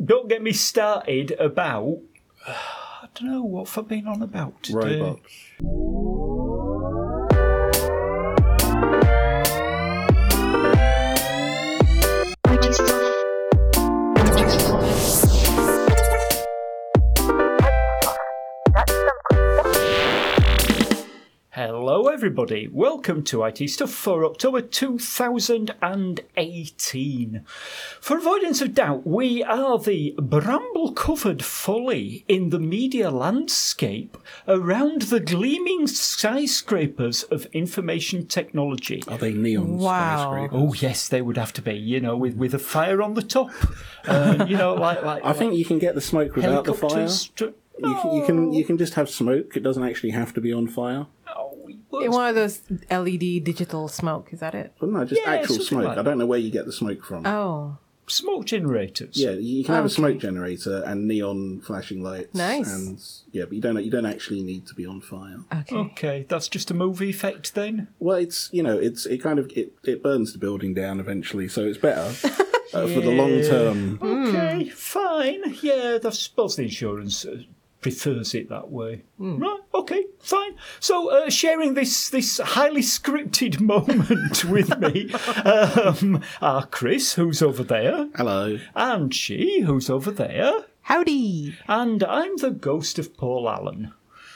don't get me started about... I don't know, what have I been on about today? Robots. Hello everybody, welcome to IT Stuff for October 2018. For avoidance of doubt, we are the bramble-covered folly in the media landscape around the gleaming skyscrapers of information technology. Are they neon skyscrapers? Oh yes, they would have to be, you know, with a fire on the top. You know, like I think you can get the smoke without the fire. You can just have smoke. It doesn't actually have to be on fire. One of those LED digital smoke, is that it? Well, no, just actual smoke. like I don't know where you get the smoke from. Oh. Smoke generators. Yeah, you can have a smoke generator and neon flashing lights. Nice. And yeah, but you don't actually need to be on fire. Okay, that's just a movie effect then? Well, it burns the building down eventually, so it's better for the long term. Okay, fine. Yeah, I suppose the insurance prefers it that way. Right, okay, fine. So, sharing this highly scripted moment with me are Chris, who's over there. Hello. And she, who's over there. Howdy. And I'm the ghost of Paul Allen.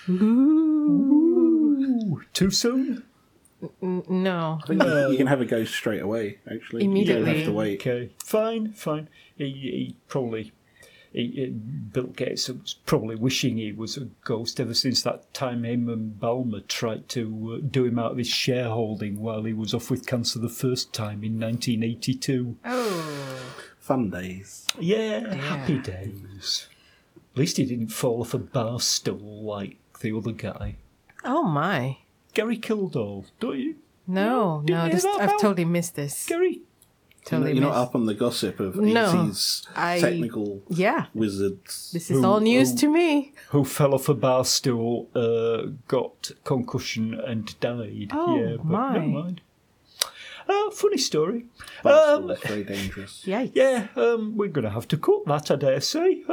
Ooh. Too soon? No. I think you can have a ghost straight away, actually. Immediately. You don't have to wait. Okay, fine. He probably... Bill Gates was probably wishing he was a ghost ever since that time him and Balmer tried to do him out of his shareholding while he was off with cancer the first time in 1982. Oh. Fun days. Yeah, happy days. At least he didn't fall off a bar stool like the other guy. Oh, my. Gary Kildall, don't you? No, Didn't hear that I've about totally missed this. Gary? Totally You're not missed. up on the gossip of No, 80s technical wizards. This is all news to me. Who fell off a bar stool, got concussion and died. Oh, yeah, but my. never mind. Funny story. Bar stool's very dangerous. Yikes. Yeah, we're going to have to cut that, I dare say.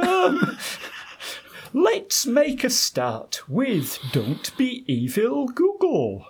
Let's make a start with Don't Be Evil Google.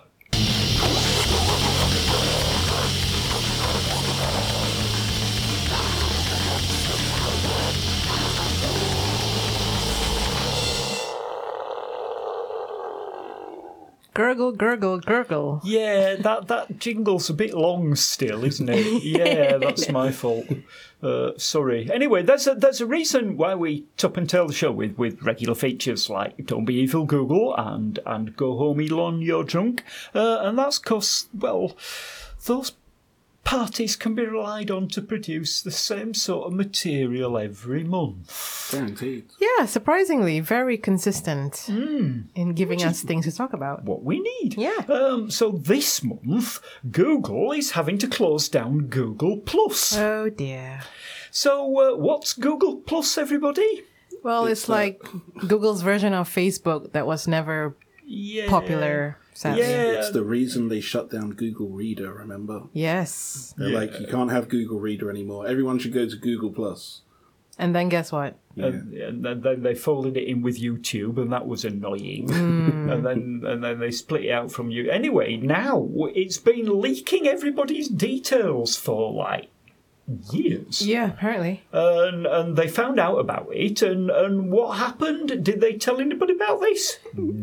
Gurgle, gurgle, gurgle. Yeah, that jingle's a bit long still, isn't it? Yeah, that's my fault. Sorry. Anyway, there's a reason why we top and tail the show with regular features like Don't Be Evil Google and Go Home Elon, You're Drunk. And that's because, well, those parties can be relied on to produce the same sort of material every month. Guaranteed. Yeah, surprisingly, very consistent in giving us things to talk about. What we need. Yeah. So this month, Google is having to close down Google Plus. Oh, dear. So what's Google Plus, everybody? Well, it's like Google's version of Facebook that was never popular, sadly. Yeah. It's the reason they shut down Google Reader, remember? Yes. They're like, you can't have Google Reader anymore. Everyone should go to Google Plus. And then guess what? Yeah. And then they folded it in with YouTube, and that was annoying. And then they split it out from you. Anyway, now it's been leaking everybody's details for like years. Yeah, apparently. And they found out about it, and what happened? Did they tell anybody about this?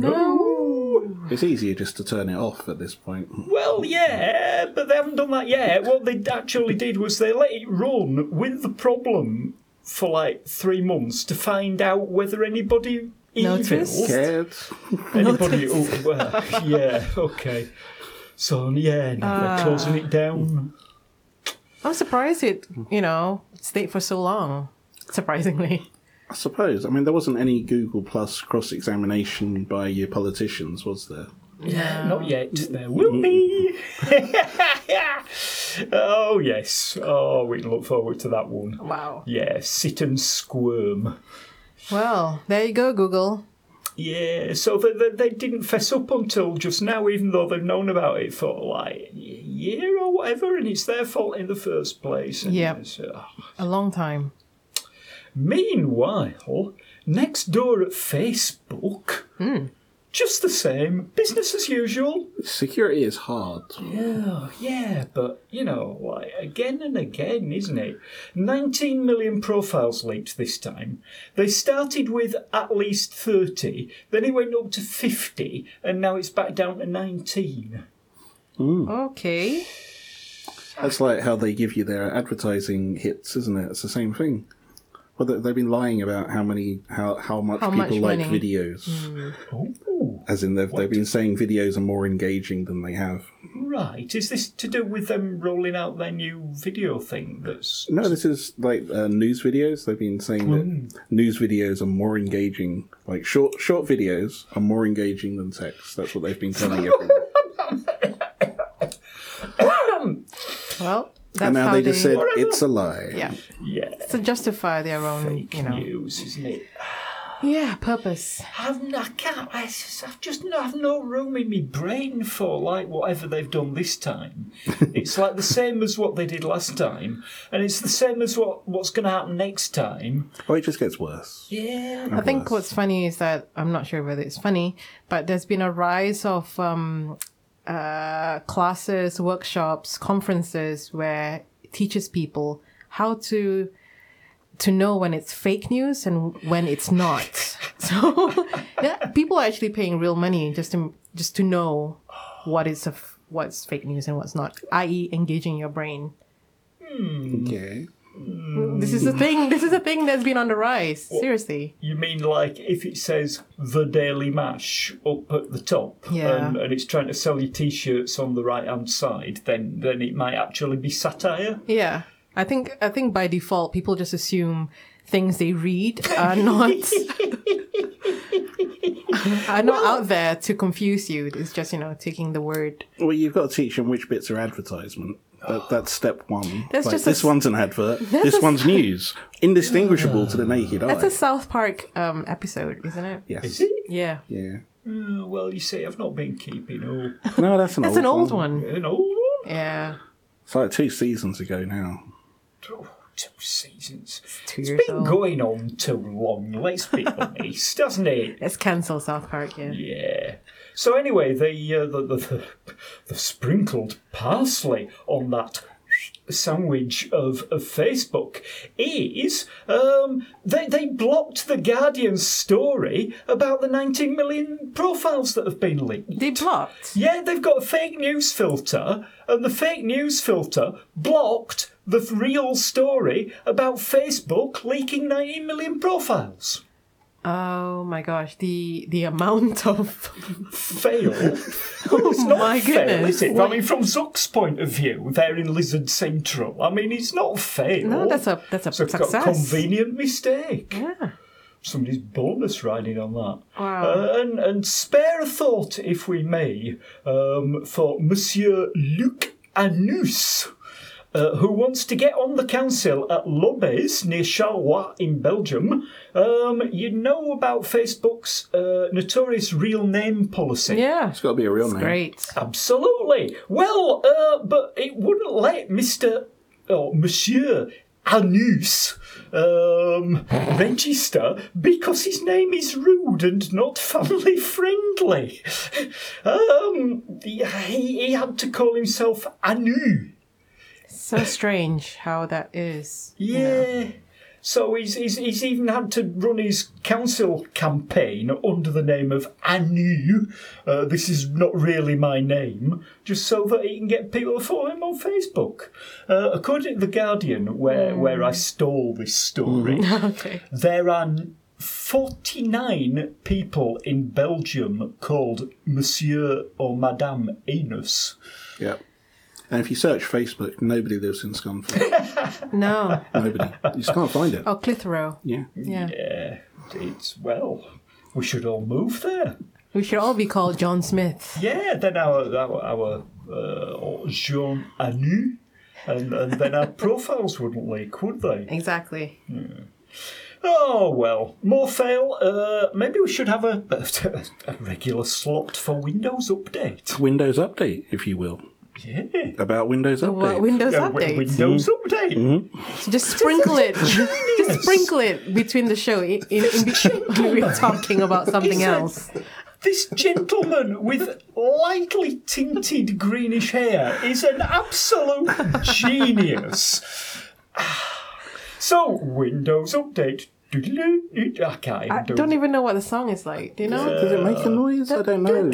No. It's easier just to turn it off at this point. Well, yeah, but they haven't done that yet. What they actually did was they let it run with the problem for like 3 months to find out whether anybody Noticed? Scared? anybody. Oh, well, yeah, okay. So yeah, now they're closing it down. I'm surprised it, stayed for so long, surprisingly. I suppose. I mean, there wasn't any Google Plus cross-examination by your politicians, was there? Yeah, not yet. There will be. Oh, yes. Oh, we can look forward to that one. Wow. Yeah, sit and squirm. Well, there you go, Google. Yeah, so they didn't fess up until just now, even though they've known about it for like a year or whatever, and it's their fault in the first place. And Yep. A long time. Meanwhile, next door at Facebook, just the same, business as usual. Security is hard. Yeah, but, like, again and again, isn't it? 19 million profiles leaked this time. They started with at least 30, then it went up to 50, and now it's back down to 19. Okay. That's like how they give you their advertising hits, isn't it? It's the same thing. Well, they've been lying about how much people like money. videos. Oh, As in, they've been saying videos are more engaging than they have. right. Is this to do with them rolling out their new video thing? No, this is like news videos. They've been saying that news videos are more engaging. Like short videos are more engaging than text. That's what they've been telling everyone. Well, that's And now how they just said it's a lie. Yeah. Yeah. To justify their own, News, isn't it? Yeah, purpose. I've no room in my brain for like whatever they've done this time. It's like the same as what they did last time, and it's the same as what's going to happen next time. Oh, it just gets worse. Yeah. I think what's funny is that, I'm not sure whether it's funny, but there's been a rise of classes, workshops, conferences where it teaches people how to know when it's fake news and when it's not. So yeah, people are actually paying real money just to know what's fake news and what's not, i.e. engaging your brain. Okay. This is a thing. This is a thing that's been on the rise. Seriously. You mean like if it says The Daily Mash up at the top Yeah. and it's trying to sell you T-shirts on the right-hand side, then it might actually be satire? Yeah. I think by default people just assume things they read are not out there to confuse you. It's just, taking the word. Well, you've got to teach them which bits are advertisement. That's step one. That's Like, just this one's an advert. This one's news. Indistinguishable to the naked eye. That's a South Park episode, isn't it? Yes. Is it? Yeah. Yeah. Well, you see, I've not been keeping up. No, that's That's an old one. An old one? Yeah. It's like 2 seasons ago now. Oh, 2 seasons. 2 It's years been old. going on too long, let's be honest, hasn't it? Let's cancel South Park, yeah. Yeah. So anyway, the sprinkled parsley on that sandwich of Facebook is they blocked the Guardian's story about the 19 million profiles that have been leaked. They blocked. Yeah, they've got a fake news filter, and the fake news filter blocked the real story about Facebook leaking 19 million profiles. Oh my gosh, the amount of Fail. It's not my fail, goodness. is it? I mean, from Zuck's point of view, they're in Lizard Central. I mean, it's not fail. No, that's a It's a success. convenient mistake. Yeah. Somebody's bonus riding on that. Wow. And spare a thought, if we may, for Monsieur Luc Anus, who wants to get on the council at Lobez, near Charleroi in Belgium. You know about Facebook's notorious real name policy. Yeah. It's got to be a real name. Great. Absolutely. Well, but it wouldn't let Monsieur Anus register because his name is rude and not family friendly. He had to call himself Anu. So strange how that is. Yeah. So he's even had to run his council campaign under the name of Anu. This is not really my name, just so that he can get people to follow him on Facebook. According to The Guardian, where I stole this story, Okay. there are 49 people in Belgium called Monsieur or Madame Anus. Yep. And if you search Facebook, nobody lives in Scunthorpe. No. Nobody. You just can't find it. Oh, Clitheroe. Yeah. Yeah. Yeah, well, we should all move there. We should all be called John Smith. Yeah, then our Jean Anu, and then our profiles wouldn't leak, would they? Exactly. Oh, well, more fail. Maybe we should have a regular slot for Windows Update. Windows Update, if you will. Yeah. About Windows Update. What, Windows Yeah, Update? Windows Update. So just sprinkle it. Just Yes. Sprinkle it between the show when we're talking about something else. This gentleman with lightly tinted greenish hair is an absolute genius. So, Windows Update. I can't even I do don't it. even know what the song is like. Do you know? Does it make a noise? I don't know.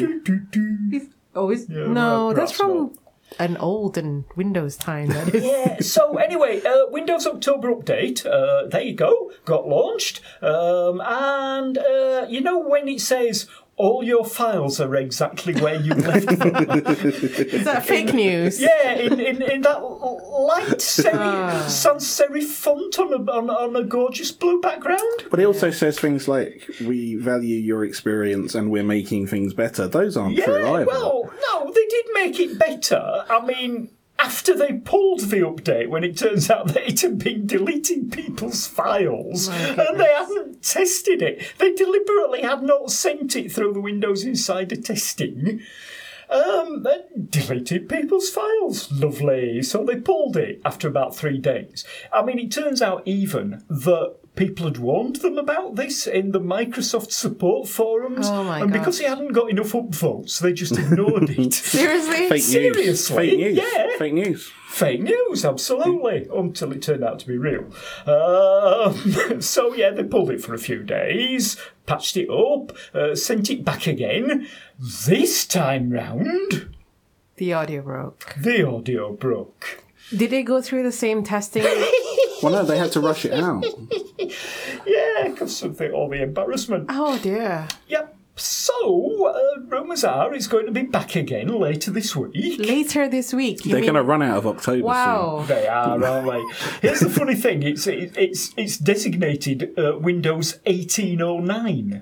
No, that's perhaps from an olden Windows time. That is. Yeah, so anyway, Windows October Update, there you go, got launched. And you know when it says all your files are exactly where you left them? Is that fake news? Yeah, in that light sans serif font on a gorgeous blue background. But it also says things like, we value your experience and we're making things better. Those aren't true Yeah, either. well, no, they did make it better. I mean, after they pulled the update, when it turns out that it had been deleting people's files and they hadn't tested it, they deliberately had not sent it through the Windows Insider testing. And deleted people's files. Lovely. So they pulled it after about 3 days. I mean, it turns out even that people had warned them about this in the Microsoft support forums. Oh my and because gosh. it hadn't got enough upvotes, they just ignored it. Seriously? Fake news. Seriously? Fake news. Yeah. Fake news. Fake news, absolutely, until it turned out to be real. So, yeah, they pulled it for a few days, patched it up, sent it back again. This time round, The audio broke. the audio broke. Did they go through the same testing? Well, no, they had to rush it out. Yeah, because of all the embarrassment. Oh dear. Yep. So, rumours are it's going to be back again later this week. Later this week. You They're mean- going to run out of October Wow. They are, aren't they? Here's the funny thing: it's designated Windows 1809.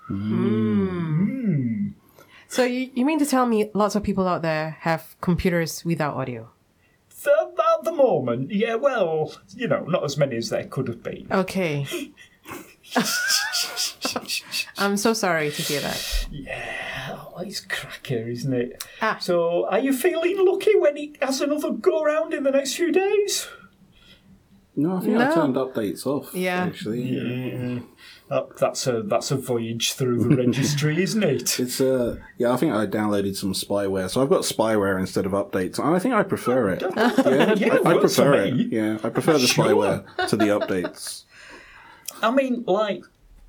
So you mean to tell me lots of people out there have computers without audio? At the moment, yeah. Well, you know, not as many as there could have been. Okay. I'm so sorry to hear that. Oh, it's cracker, isn't it? Ah. So, are you feeling lucky when it has another go round in the next few days? No, I think No. I turned updates off. Yeah. Actually, That's a voyage through the registry, isn't it? it's I think I downloaded some spyware, so I've got spyware instead of updates. And I think I prefer it. Yeah, I works for prefer it. me. Yeah, I prefer the Sure. spyware to the updates. I mean, like,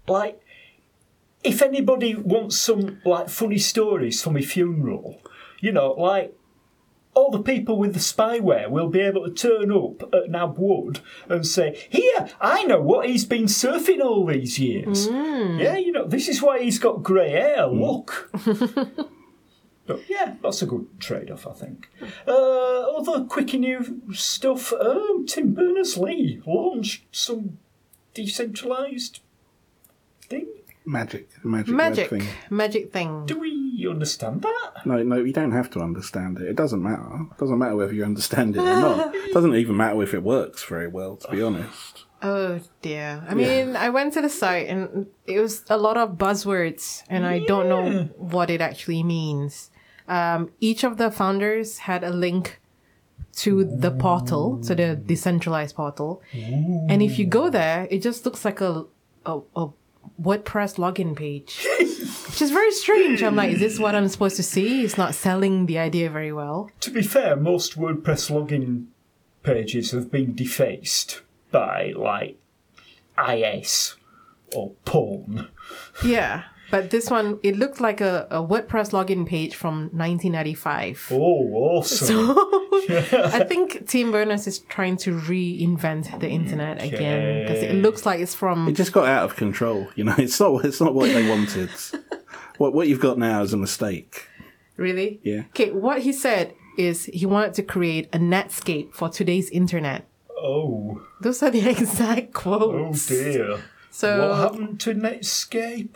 if anybody wants some funny stories for my funeral, you know, all the people with the spyware will be able to turn up at Nab Wood and say, "Here, I know what he's been surfing all these years. Yeah, you know, this is why he's got grey hair. Look." But yeah, that's a good trade-off, I think. Other quickie new stuff. Tim Berners-Lee launched some decentralised thing. Magic thing. Magic thing. Do we understand that? No, you don't have to understand it. It doesn't matter. It doesn't matter whether you understand it or not. It doesn't even matter if it works very well, to be honest. Oh dear. I mean, I went to the site and it was a lot of buzzwords and I don't know what it actually means. Each of the founders had a link to the portal, to the decentralized portal. And if you go there, it just looks like a WordPress login page, which is very strange. I'm like, is this what I'm supposed to see? It's not selling the idea very well. To be fair, most WordPress login pages have been defaced by, IS or porn. Yeah. But this one, it looked like a WordPress login page from 1995. Oh, awesome. I think Tim Berners is trying to reinvent the internet again because it looks like it's from. It just got out of control. You know, it's not what they wanted. What you've got now is a mistake. Really? Yeah. Okay, what he said is he wanted to create a Netscape for today's internet. Oh, Those are the exact oh quotes. dear. So, What happened to Netscape?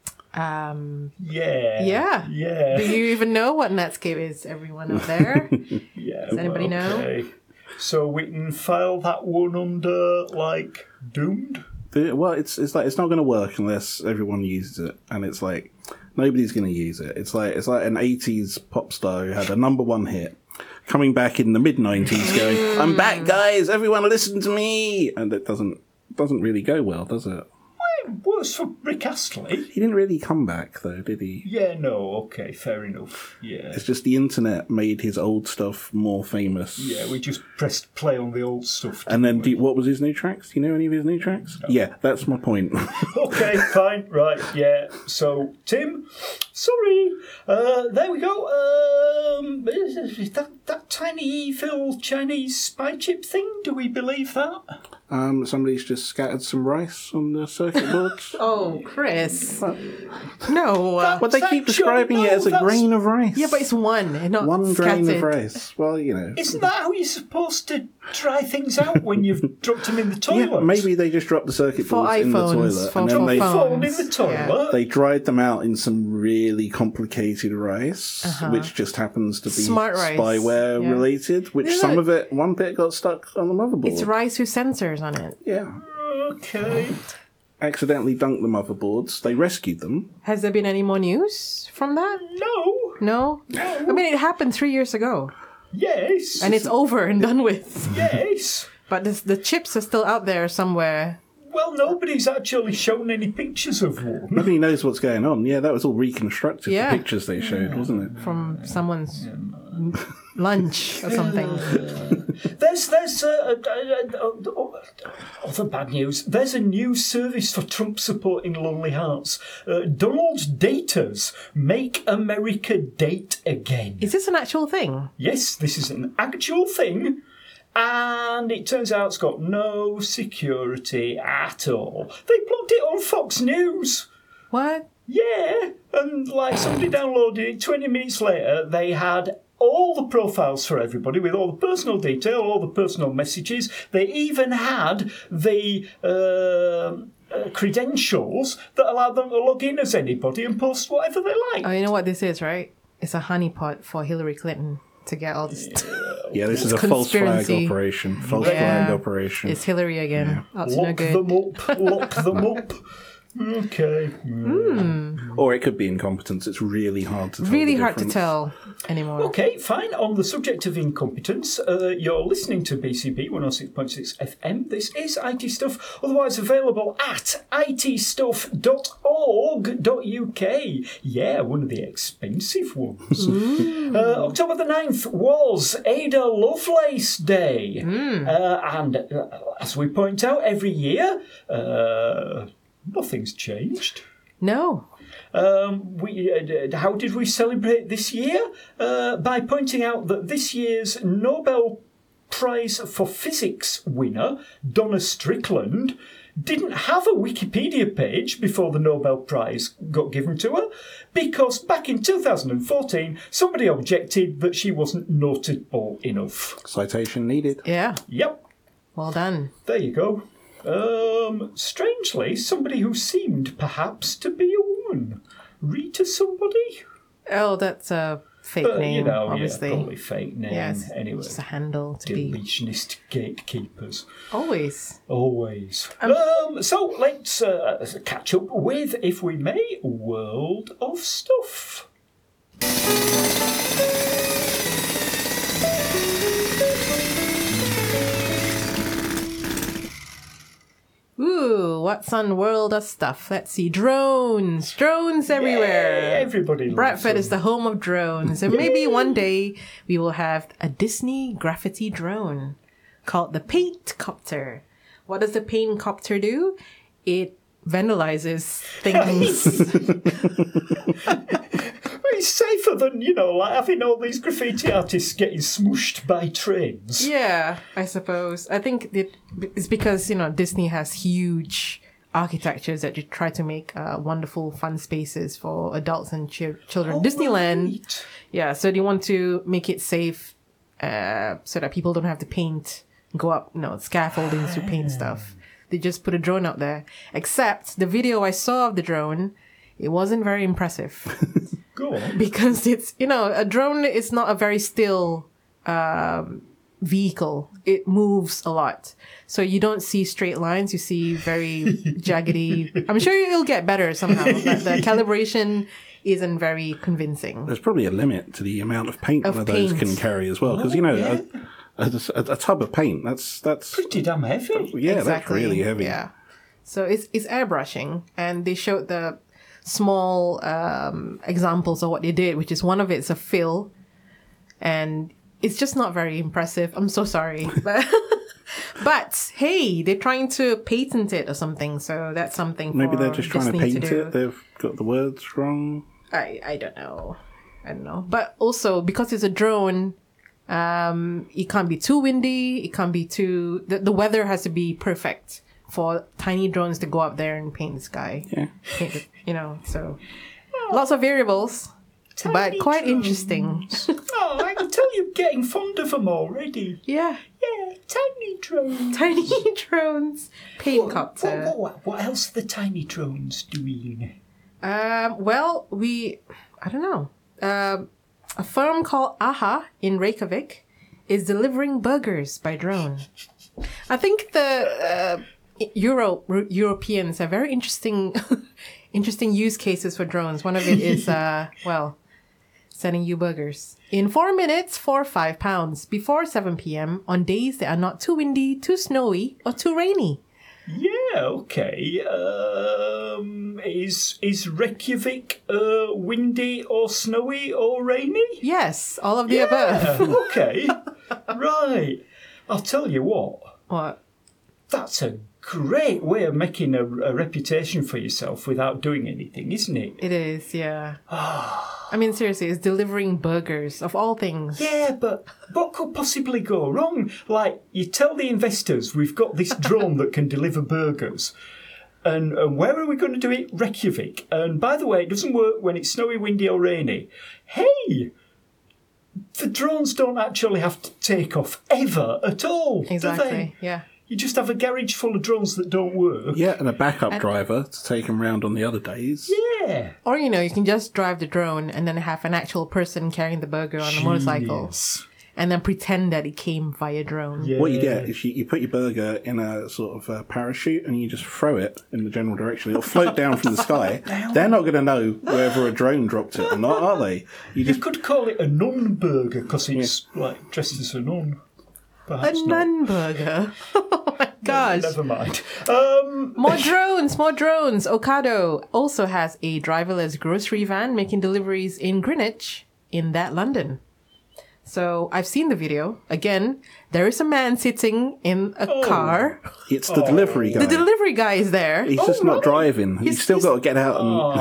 Yeah. Yeah. Yeah. do you even know what Netscape is, everyone out there? Yeah. Does anybody know? So we can file that one under, doomed? Well, it's like it's not going to work unless everyone uses it, and it's like nobody's going to use it. It's like an 80s pop star who had a #1 hit, coming back in the mid 90s, going, "I'm back, guys! Everyone, listen to me!" And it doesn't doesn't really go well, does it? Worse for Rick Astley. He didn't really come back, though, did he? Yeah, no, okay, fair enough. Yeah. It's just the internet made his old stuff more famous. Yeah, we just pressed play on the old stuff. And then, what was his new tracks? Do you know any of his new tracks? No. Yeah, that's my point. Okay, fine, right, yeah. So, Tim, sorry. There we go. That tiny evil Chinese spy chip thing, do we believe that? Somebody's just scattered some rice on the circuit boards. Oh, Chris. No. But they keep describing it as a grain of rice. Yeah, but it's one, not one scattered. grain of rice. Well, you know. Isn't that how you're supposed to try things out when you've dropped them in the toilet? Yeah, maybe they just dropped the circuit for boards iPhones, in the toilet. for And then they phone in the toilet. They dried them out in some really complicated rice, which just happens to be Smart rice. spyware related, which some of it, one bit got stuck on the motherboard. It's rice with sensors on it. Yeah. Okay. Accidentally dunked the motherboards. They rescued them. Has there been any more news from that? No. I mean, it happened 3 years ago. Yes. And it's over and done with. Yes. But the chips are still out there somewhere. Well, nobody's actually shown any pictures of one. Nobody knows what's going on. Yeah, that was all reconstructed, Yeah. the pictures they showed, wasn't it? From someone's lunch or something. There's other bad news. There's a new service for Trump supporting Lonely Hearts. Donald Daters Make America Date Again. Is this an actual thing? Yes, this is an actual thing. And it turns out it's got no security at all. They plugged it on Fox News. What? Yeah, and like somebody downloaded it, 20 minutes later, they had all the profiles for everybody with all the personal detail, all the personal messages. They even had the credentials that allowed them to log in as anybody and post whatever they like. Oh, you know what this is, right? It's a honeypot for Hillary Clinton to get all this. Yeah, this is a false flag Conspiracy. operation. False flag operation. It's Hillary again. Up to no Lock good. them up, lock them up. Okay. Or it could be incompetence. It's really hard to tell. Really the hard to difference. tell anymore. Okay, fine. On the subject of incompetence, you're listening to BCB 106.6 FM. This is IT Stuff, otherwise available at itstuff.org.uk. Yeah, one of the expensive ones. October the 9th was Ada Lovelace Day. And as we point out every year, nothing's changed. No. How did we celebrate this year? By pointing out that this year's Nobel Prize for Physics winner, Donna Strickland, didn't have a Wikipedia page before the Nobel Prize got given to her because back in 2014 somebody objected that she wasn't notable enough. Citation needed. Yeah. Yep, Well done. there you go. Strangely, somebody who seemed perhaps to be a woman. Rita somebody? Oh, that's a fake name, You know, obviously. yeah, probably fake name. Yes. Anyway, Just a handle to be. deletionist gatekeepers. Always. Always. So let's catch up with, if we may, World of Stuff. Ooh, what's on World of Stuff? Let's see. Drones. Drones everywhere. Yay, everybody loves Bradford them. is the home of drones. And maybe one day we will have a Disney graffiti drone called the Paint Copter. What does the Paint Copter do? It vandalizes things. It's safer than, like having all these graffiti artists getting smooshed by trains. Yeah, I suppose. I think it's because, Disney has huge architectures that you try to make wonderful, fun spaces for adults and children. Disneyland, Right. yeah, so they want to make it safe so that people don't have to paint, go up, scaffolding to paint stuff. They just put a drone out there. Except the video I saw of the drone, it wasn't very impressive. Go on. Because it's, a drone is not a very still vehicle. It moves a lot. So you don't see straight lines. You see very jaggedy. I'm sure it'll get better somehow. But the calibration isn't very convincing. There's probably a limit to the amount of paint Of one of those paint. can carry as well. Because, a tub of paint. That's Pretty damn heavy. yeah, that's really heavy. Yeah. So it's airbrushing, and they showed the small examples of what they did, which is one of it's a fill, and it's just not very impressive. I'm so sorry, but hey, they're trying to patent it or something, so that's something. Maybe for they're just trying to Disney paint do. it. They've got the words wrong. I don't know. But also because it's a drone, it can't be too windy. It can't be too. The weather has to be perfect for tiny drones to go up there and paint the sky. Yeah. Paint it, so lots of variables, but quite drones. interesting. Oh, I can tell you're getting fond of them already. Yeah, Yeah, tiny drones. tiny drones, paint copter. What else are the tiny drones doing? Well, I don't know. A firm called AHA in Reykjavik is delivering burgers by drone. I think the Europeans have very interesting use cases for drones. One of it is, sending you burgers in 4 minutes for £5 before 7 p.m. on days that are not too windy, too snowy, or too rainy. Yeah, okay. Is Reykjavik windy or snowy or rainy? Yes, all of the above. Okay. Right. I'll tell you what. What? That's a great way of making a reputation for yourself without doing anything, isn't it? It is, yeah. I mean, seriously, it's delivering burgers, of all things. Yeah, but what could possibly go wrong? Like, you tell the investors we've got this drone that can deliver burgers. And where are we going to do it? Reykjavik. And by the way, it doesn't work when it's snowy, windy or rainy. Hey! The drones don't actually have to take off ever at all, do they? Exactly, yeah. You just have a garage full of drones that don't work. Yeah, and a backup driver to take them round on the other days. Yeah. Or, you can just drive the drone and then have an actual person carrying the burger on a motorcycle. Yes. And then pretend that it came via drone. Yeah. What you get is you put your burger in a sort of parachute and you just throw it in the general direction. It'll float down from the sky. They're not going to know whether a drone dropped it or not, are they? You could call it a nun burger because it's like dressed as a nun. A Perhaps not. nun burger. Oh my gosh. Never mind. More drones. Ocado also has a driverless grocery van making deliveries in Greenwich in that London. So I've seen the video. Again, there is a man sitting in a car. It's the delivery guy. The delivery guy is there. He's just not driving. He's still got to get out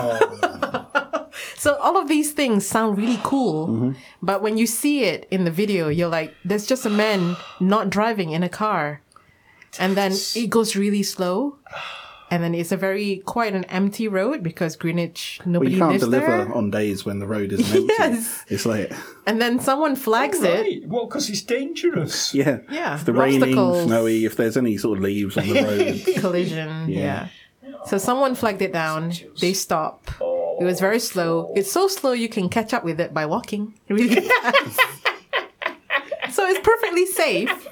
and... So all of these things sound really cool. But when you see it in the video, you're like, there's just a man not driving in a car. And then it goes really slow. And then it's quite an empty road because Greenwich, Well, nobody you can't lives deliver there. on days when the road isn't empty. Yes. It's like... And then someone flags it. Right. Well, because it's dangerous. Yeah. Yeah, If the raining, obstacles. snowy, if there's any sort of leaves on the road. Collision. Yeah. Yeah. So someone flagged it down. They stop. It was very slow. It's so slow you can catch up with it by walking really fast. So it's perfectly safe.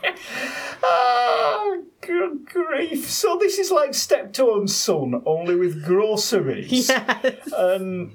Oh, good grief. So this is like Steptoe's Son, only with groceries. Yes. And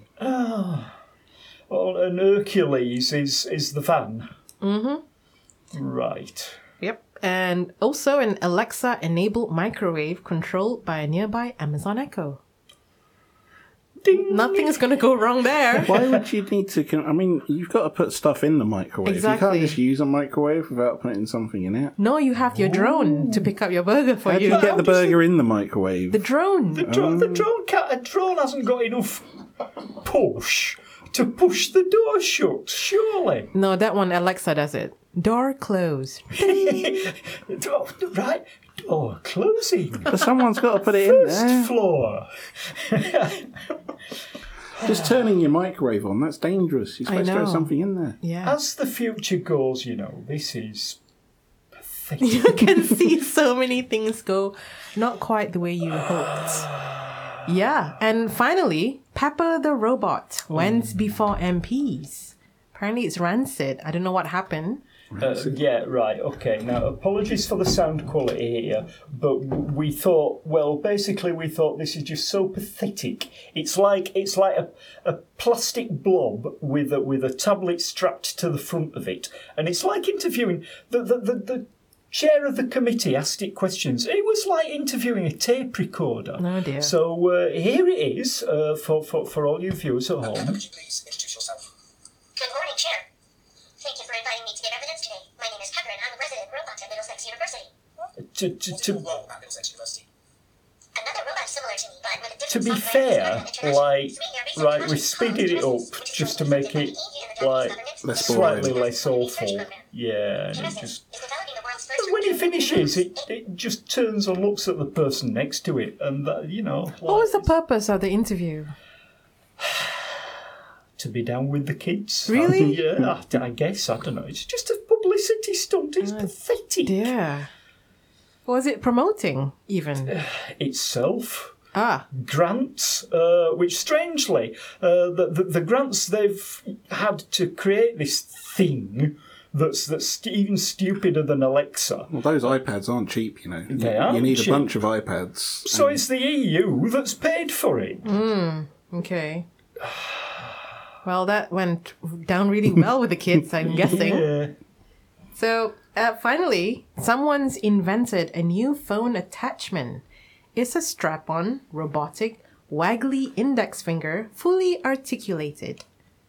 Hercules is the van. Mm-hmm. Right. Yep. And also an Alexa-enabled microwave controlled by a nearby Amazon Echo. Ding. Nothing is going to go wrong there. Why would you need to... I mean, you've got to put stuff in the microwave. Exactly. You can't just use a microwave without putting something in it. No, you have your drone to pick up your burger for How do you. you get the burger in the microwave? The drone. A drone hasn't got enough push to push the door shut, surely. No, that one, Alexa does it. Door closed. Right. Door closing. But someone's got to put it in there. First floor. Just turning your microwave on, that's dangerous. You're supposed to know. have something in there. Yeah. As the future goes, this is pathetic. You can see so many things go not quite the way you hoped. Yeah. And finally, Pepper the Robot went before MPs. Apparently it's rancid. I don't know what happened. Yeah, right, okay. Now, apologies for the sound quality here, but we thought this is just so pathetic. It's like a plastic blob with a tablet strapped to the front of it, and it's like interviewing the chair of the committee asked it questions. It was like interviewing a tape recorder. Oh dear. So here it is for all you viewers at home. Could you please introduce yourself? Good morning, Chair. Thank you for inviting me to give evidence today. My name is Catherine. I'm a resident robot at Middlesex University. What's your role at Middlesex University? Another robot similar to me, but with a To different be software fair, system and like, international. right, we speeded it up just to make it, like, Less slightly boring. less awful. Yeah, and it Genesis just... is developing the world's first When it computer finishes, universe. it just turns and looks at the person next to it, and that, you know... What was the like, purpose of the interview? to be down with the kids. Really? Yeah, I guess. I don't know. It's just a publicity stunt. It's pathetic. Dear. Was it promoting even? Itself. Ah, Grants, which strangely, the grants they've had to create this thing that's even stupider than Alexa. Well, those iPads aren't cheap, you know. They You aren't need cheap. a bunch of iPads. So it's the EU that's paid for it. okay. Well, that went down really well with the kids, I'm guessing. Yeah. So, finally, someone's invented a new phone attachment. It's a strap-on, robotic, waggly index finger, fully articulated.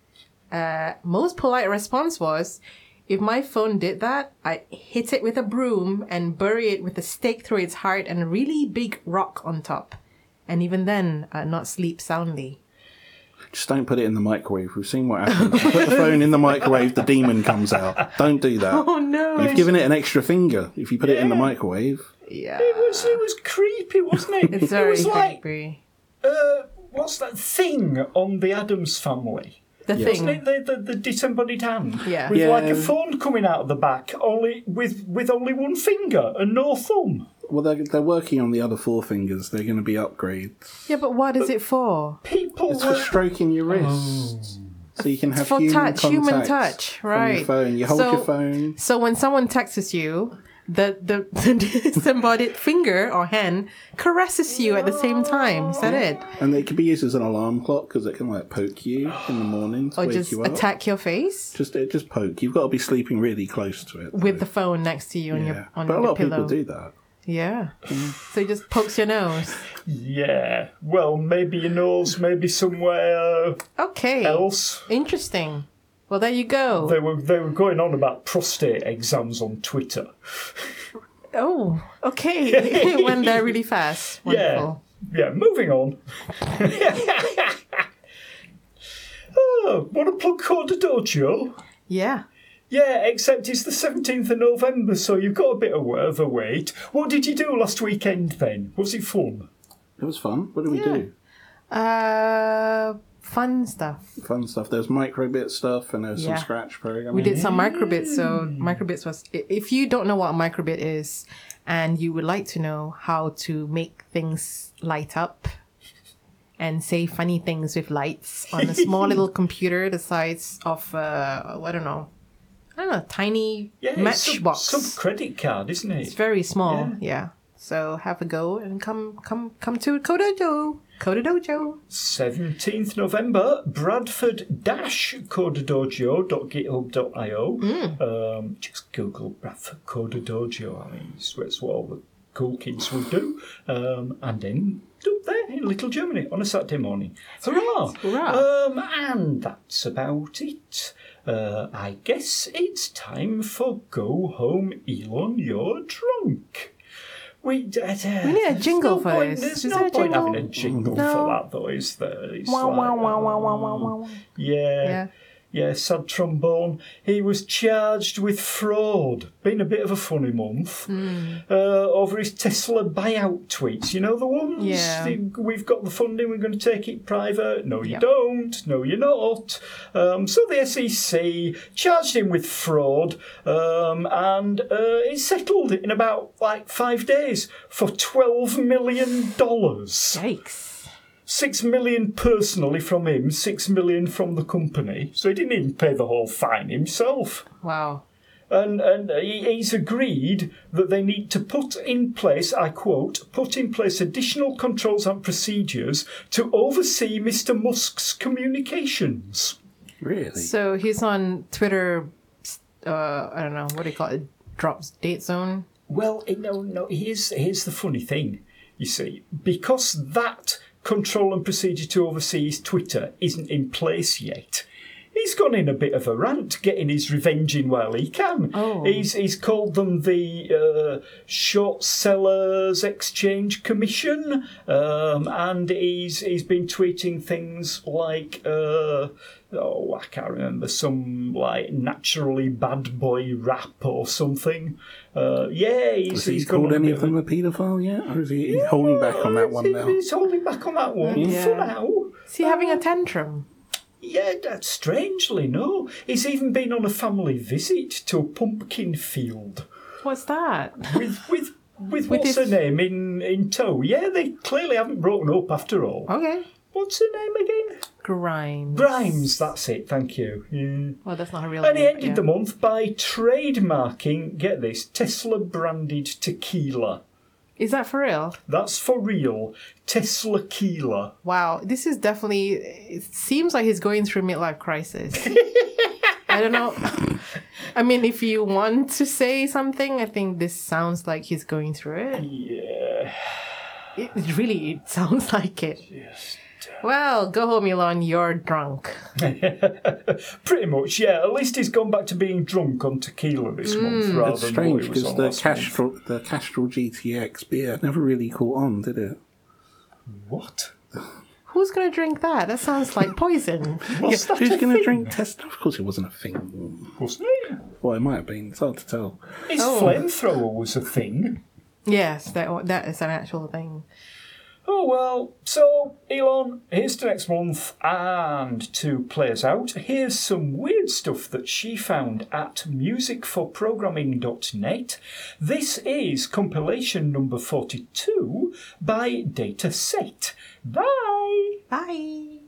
Most polite response was, if my phone did that, I'd hit it with a broom and bury it with a stake through its heart and a really big rock on top. And even then, I'd not sleep soundly. Just don't put it in the microwave. We've seen what happens. You put the phone in the microwave, the demon comes out. Don't do that. Oh no! You've given it an extra finger if you put it in the microwave. Yeah. It was creepy, wasn't it? It's very it was like, creepy. what's that thing on the Addams Family? The Wasn't thing. it the disembodied hand? Yeah. With Yeah. like a phone coming out of the back, only with only one finger and no thumb. Well, they're working on the other four fingers. They're going to be upgrades. Yeah, but what is it for? People It's for were... stroking your wrists. So you can have For human touch, human contact touch, from right. your phone. You hold So- your phone. So when someone texts you, the disembodied finger or hand caresses you at the same time. Is that it? And it can be used as an alarm clock because it can like poke you in the morning to Or wake just you up. attack your face Just poke. You've got to be sleeping really close to it. with the phone next to you on yeah. your on But a your lot of pillow. people do that. Yeah. So it just pokes your nose. Yeah. Well, maybe your nose, maybe somewhere Okay. else. Interesting. Well, there you go. They were going on about prostate exams on Twitter. Oh, okay. It went there really fast. Wonderful. Yeah, moving on. Oh, want to plug Coda Dojo? Yeah. Yeah, except it's the 17th of November, so you've got a bit of a wait. What did you do last weekend then? Was it fun? It was fun. What did we do? Fun stuff. Fun stuff. There's microbit stuff and there's Yeah. some Scratch programming. We did some microbits. So microbits was, if you don't know what a microbit is and you would like to know how to make things light up and say funny things with lights on a small little computer the size of, I don't know, tiny Yeah, matchbox. some credit card, isn't It's it? very small. Yeah. So have a go and come to Kodojo. Kodojo. 17th November, bradford-codadojo.github.io. Just Google Bradford Coda Dojo. I mean, it's what all the cool kids would do. And then up there in Little Germany on a Saturday morning. Hurrah! Hurrah. And that's about it. I guess it's time for Go Home, Elon, You're Drunk. We need a jingle for this. There's Is no there a point having a jingle? jingle No. for that, though, is there? It's Wah, like, wah, wah, wah, wah, wah, wah, wah. yeah, sad trombone. He was charged with fraud. Been a bit of a funny month. Over his Tesla buyout tweets. You know the ones? Yeah. We've got the funding, we're going to take it private. No, you Yep. don't. No, you're not. So the SEC charged him with fraud, and it settled in about 5 days for $12 million. Yikes. 6 million personally from him, 6 million from the company. So he didn't even pay the whole fine himself. Wow. And he's agreed that they need to put in place, I quote, put in place additional controls and procedures to oversee Mr. Musk's communications. Really? So he's on Twitter, I don't know, what do you call it? Drops date zone? Well, no. Here's the funny thing, you see. Because that control and procedure to oversee his Twitter isn't in place yet, he's gone in a bit of a rant, getting his revenge in while he can. Oh. He's called them the Short Sellers Exchange Commission, and he's been tweeting things like, I can't remember, some like naturally bad boy rap or something. Has he called any of them a paedophile yet? Or is he holding back on that one now? He's holding back on that one for now. Is he having a tantrum? Yeah, that's strangely, no. He's even been on a family visit to a pumpkin field What's that? with what's her name in tow. Yeah, they clearly haven't broken up after all. Okay. What's her name again? Grimes, that's it, thank you. Yeah. Well, that's not a real And name. he ended the month by trademarking, get this, Tesla-branded tequila. Is that for real? That's for real. Tesla-quila. Wow, this is definitely... It seems like he's going through midlife crisis. I don't know. I mean, if you want to say something, I think this sounds like he's going through it. Yeah. It sounds like it. Well, go home, Elon. You're drunk. Pretty much, yeah. At least he's gone back to being drunk on tequila this month rather It's than strange what he was because on the last month. Castrol GTX beer never really caught on, did it? What? Who's going to drink that? That sounds like poison. What's that Who's a going to thing? drink Tesla? Of course, it wasn't a thing. Wasn't it? Well, it might have been. It's hard to tell. His flamethrower was a thing. Yes, that is an actual thing. Oh well, so Elon, here's to next month, and to play us out, here's some weird stuff that she found at musicforprogramming.net. This is compilation number 42 by Dataset. Bye! Bye.